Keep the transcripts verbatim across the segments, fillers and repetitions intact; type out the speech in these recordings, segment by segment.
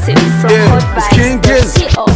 Exclusive from yeah, Hot it's King Giz.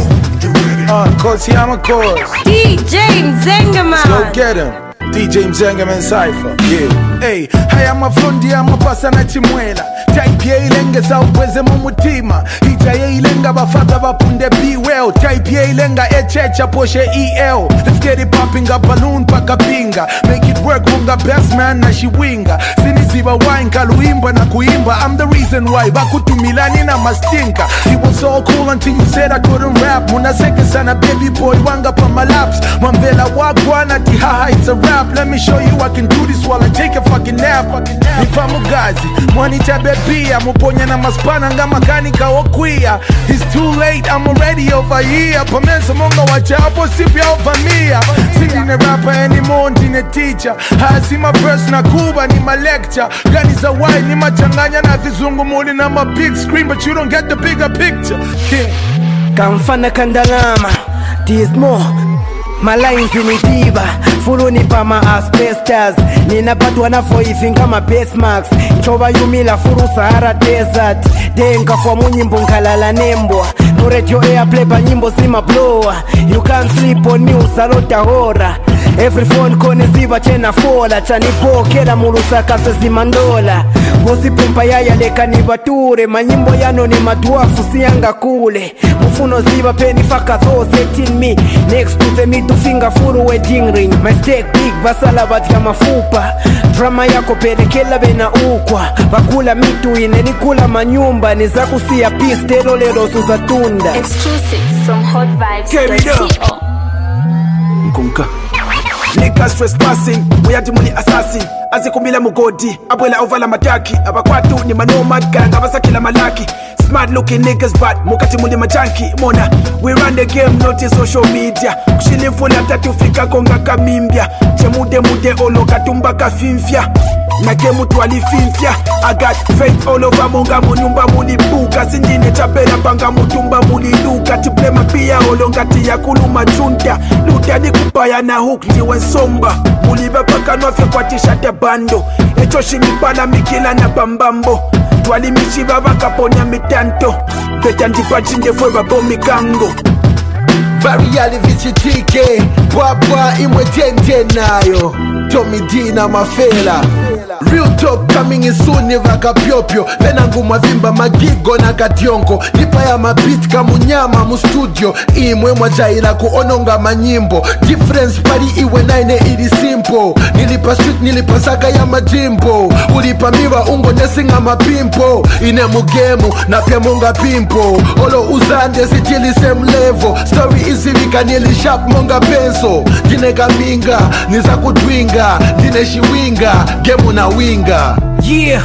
Uh, cause I'm a cause. D J Mzengaman. Let's go get him. D J Mzengaman Cypher. Yeah. Hey, haya mafundi amapasa na chimwela. Type ye ilenga sa upweze mumutima. Hita ye ilenga bafaka bapunde be well. Type ye ilenga echecha poshe E L. Let's get it popping up balloon paka pinga. Make it work munga best man na she winga. Sinisiba wine kaluimba na kuimba. I'm the reason why bakutu milani na mastinka. It was so cool until you said I couldn't rap. Muna seke sana baby boy wanga pa my laps. Mambela wagwana tihaha it's a rap. Let me show you I can do this while I take a fucking nap. Nifamugazi, mwani tabebia. Muponya na maspana nga makanika okwia. It's too late, I'm already over here. Pamensa monga wachapo sipia ovamia. Sindi ne rapper anymore, ndine teacher. Hasi my verse na kuba ni my lecture. Gani za wine ni machanganya na vizungu muli na my big screen. But you don't get the bigger picture. King Kamfana kandalama, there's more. My lines initiba, fulu ni pa ma asbestas. Ninapatwa na voicing kama birthmarks. Nchoba yumila furu Sahara Desert. Denga fwa munyimbo nkalala nembwa. No radio airplay pa nyimbo sima blower. You can't sleep on news alota hora. Every phone kone ziba chena fola. Chanipo kera mulusa kase zimandola. Bosi pumpa yaya leka ni bature. Manyimbo yano ni maduafu siyanga kule. Mufuno ziba penny faka those eighteen me. Next to the middle finger furu wedding ring. My steak big basala batia mafupa. Drama yako pelekela bena ukwa. Bakula mitu ine nikula manyumba. Nizaku siya peace telo lero suzatunda. Exclusive from hot vibes dot co. Nkunka Niggas trespassing, muyati muli assassin. Azikumbila mugodi, abwela ovala mataki. Abakwatu ni manoma gang, abasakila malaki. Smart looking niggas but mukati muli majanki. Mona, we run the game not in social media. Kushilifuna tatufika konga kamimbia. Chemude mude olo katumba kafinfia. Na gemu tualifinfia. I got faith all over munga munyumba muli buka. Sindine chapela panga mutumba muli luka. Tiplema pia olongati ya kuluma junta. Luta ni kupaya na hook niwe somba. Mulibe paka nofya kwa t-shirt bando. Echoshi nipala mikila na bambambo. Twali michiba baka ponya mitanto. Beta ndipa chinje fwe babo mikango. Variali vichitike. Bwabwa imwe tente nayo. Tommy D na mafela. Real talk coming in soon nivaka pyopyo. Vena nguma vimba magigo na kationko. Nipa ya mabit kamunyama mu studio. Imwe mwajaila kuononga manyimbo. Difference pari iwe naine ili simple. Nilipa street nilipa saka ya majimbo. Ulipa miwa ungo nesinga mapimpo. Ine mugemu na pia munga pimpo. Olo uzande sitili same level. Story izilika nili sharp monga penso. Dine kaminga niza kutwinga. Dine shiwinga gemu na winga. Yeah,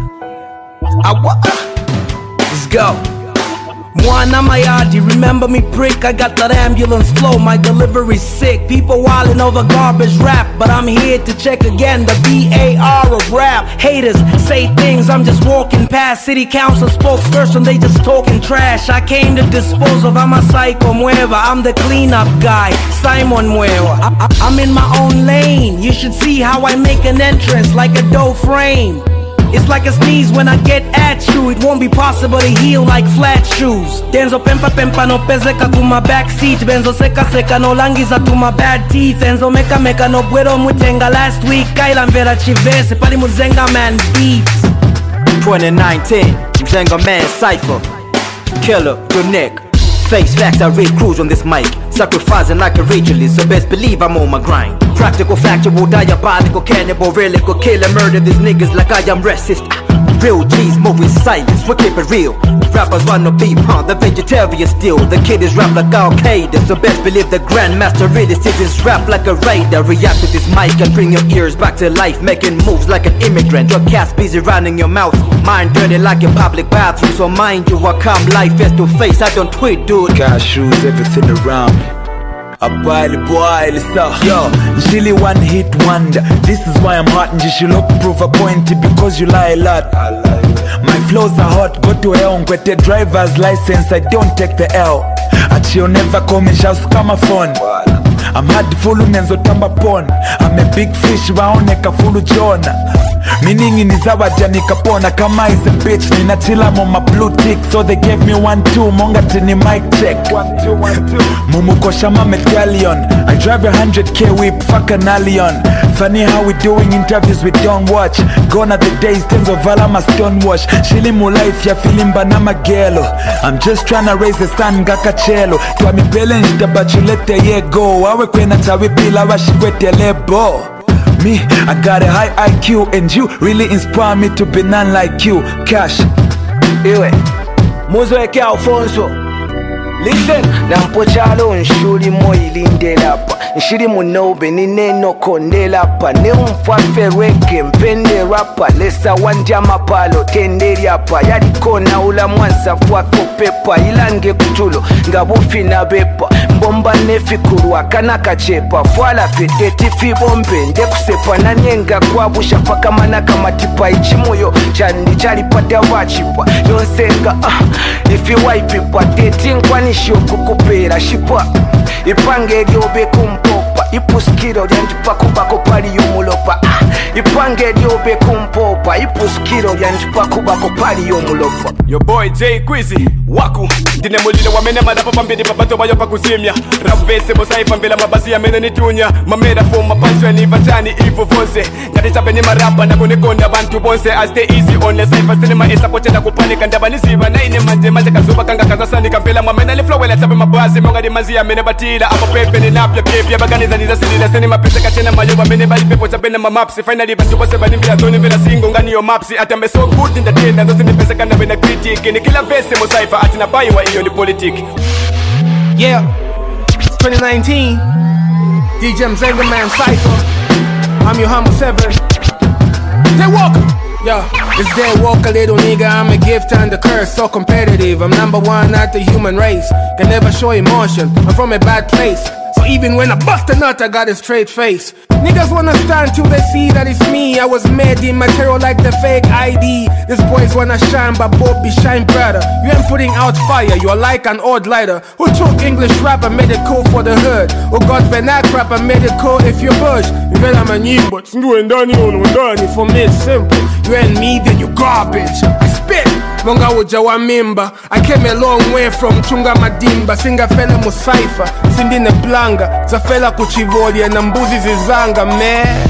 I wa let's go. Mwana Mayadi, remember me prick. I got that ambulance flow, my delivery's sick. People wildin' over garbage rap, but I'm here to check again the V A R of rap. Haters say things, I'm just walking past. City council spokesperson, they just talking trash. I came to dispose of, I'm a psycho mueva. I'm the cleanup guy, Simon Mueva. I I I'm in my own lane. You should see how I make an entrance like a dough frame. It's like a sneeze when I get at you. It won't be possible to heal like flat shoes. Denzo pempa pempa no pezeka to my backseat. Benzo seka seka no langiza to my bad teeth. Enzo meka meka no buero mutenga last week. Kaila mvera chivese pali Mzengaman beats. twenty nineteen, Mzengaman Cypher. Killer, your neck. Face facts, I read crews on this mic. Sacrificing like a ritualist, so best believe I'm on my grind. Practical, factual, diabolical, cannibal, really go kill and murder these niggas like I am racist. Real G's move with silence, we keep it real. Rappers wanna be, huh? The vegetarian still. The kid is rap like Al-Qaeda, so best believe the grandmaster really sits his rap like a raider. React to this mic and bring your ears back to life, making moves like an immigrant. Your cat's busy running your mouth, mind dirty like a public bathroom. So mind you, I come life face to face. I don't tweet, dude. Cash shoes, everything around me. A boil, boil, so yo, Jilly one hit wonder. This is why I'm hot and you should look prove a point because you lie a lot. My flows are hot, go to hell and get the driver's license. I don't take the L. Achio never call me shouts kama phone. I'm hard full menzo tamba pon. I'm a big fish waoneka full Jonah. Meaning in Zawaja nikapona kama is a bitch. Ninachila mama blue tick, so they gave me one two. Monga tini mic check. One two one two. Mumuko shama medallion. I drive a hundred k whip, fuck an alien. Funny how we doing interviews we don't watch. Gone are the days, tens of Valama stonewash. Shilimu life ya filimba na magelo. I'm just tryna raise the sun ngaka chelo. Twa mi balance tabachulete yego. Awe kwena chawi pila washikwete lebo. Me, I got a high I Q, and you really inspire me to be none like you. Cash. Iwe Muzo eke Alfonso. Listen, nampochalo nshuri mo ilindelapa. Nshiri munobe nineno kondelapa. Ne umfafe reke mpende rapa. Lesa wanjama palo tenderi apa. Yarikona ula mwansa fwako pepa. Ilange kutulo ngabufi na bepa. Mbomba nefikuru akana kachepa. Fwala feteti fibombe nde kusepa. Nanyenga kwa busha paka manaka matipa. Ichimoyo chandi chali pata wachipa. Yonsenga ah ifi waipipa. Teti nkwani shio kukupera shipa. Ipange diobe kumpopa. Ipuskiro yanjipa kubako pali yomulopa. ah, Ipange diobe kumpopa. Ipuskiro yanjipa kubako pali yomulopa. Your boy Jay Quizzy Waku Dine mulile wamene madapa pambidi papato bayo pakusimya Rap vese mosaifa mbela mabasi ya mene nitunya Mamera fo mapancho ni vachani ivo vonse Ngati chape ni marapa na kunekonda bantu bonse I stay easy on the saifa cinema isa poche na kupanika Ndaba nisiva na ine manje manje kazuba kanga kazasani Kampela mamena li flowela chape mabasi Monga di manzi ya mene batila Apa pepe ni napya pepya Baganiza niza silila Senima pese kachena mayoba Mene bali pepo chape na mamapsi Finally bantu bose bani vila zoni vila singo Ngani yo mapsi Atambe so good in the day Nazo sini pese kanda vina critique Ni kila vese mosaifa Atina bayi wa iyo ni politique. Yeah, it's twenty nineteen. D J Mzengaman Cypher. I'm your humble seven. They walk. Yo, it's Day Walker, little nigga. I'm a gift and a curse, so competitive. I'm number one at the human race. Can never show emotion. I'm from a bad place. So even when I bust a nut, I got a straight face. Niggas wanna stand till they see that it's me. I was made in material like the fake I D. These boys wanna shine, but Bobby shine brighter. You ain't putting out fire, you're like an old lighter. Who took English rap and made it cool for the hood? Who got vernac rap and made it cool if you budge? You better I'm a new, but you ain't done you for me it's simple. You ain't me, then you garbage. I spit. Monga uja wa mimba. I came a long way from Chunga Madimba. Singa fela musaifa Sindine blanga Zafela kuchivolia na mbuzi zizanga man.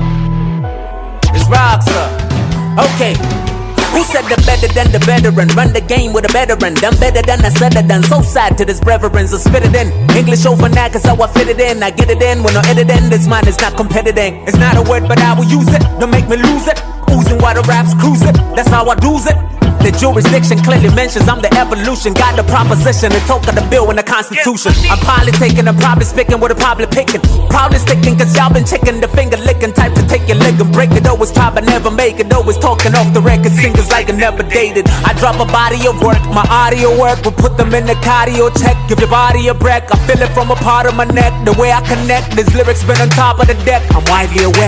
It's Roxa. Okay. Who said the better than the veteran? Run the game with a veteran. Done better than I said it done. So sad to this brethren, so spit it in. English over now, cause how I fit it in. I get it in when I edit in. This mind is not competitive. It's not a word, but I will use it. Don't make me lose it. Oozing while the raps cruise it. That's how I do it. The jurisdiction clearly mentions I'm the evolution. Got the proposition, the talk of the bill and the constitution. I'm politicking, I'm probably speaking with a probably picking. Probably sticking cause y'all been checking the finger licking. Type to take your leg and break it. Always try but never make it. Always talking off the record. Singers like I never dated. I drop a body of work. My audio work will put them in the cardio check. Give your body a break. I feel it from a part of my neck. The way I connect. This lyrics been on top of the deck. I'm widely awake.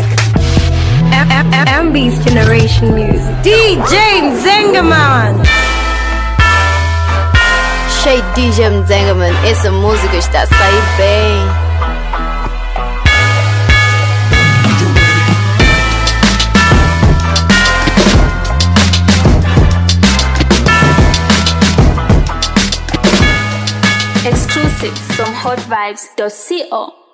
M B's Generation Music. D J Mzengaman. Achei D J Mzengaman, essa música está a sair bem. Exclusive from hot vibes dot co.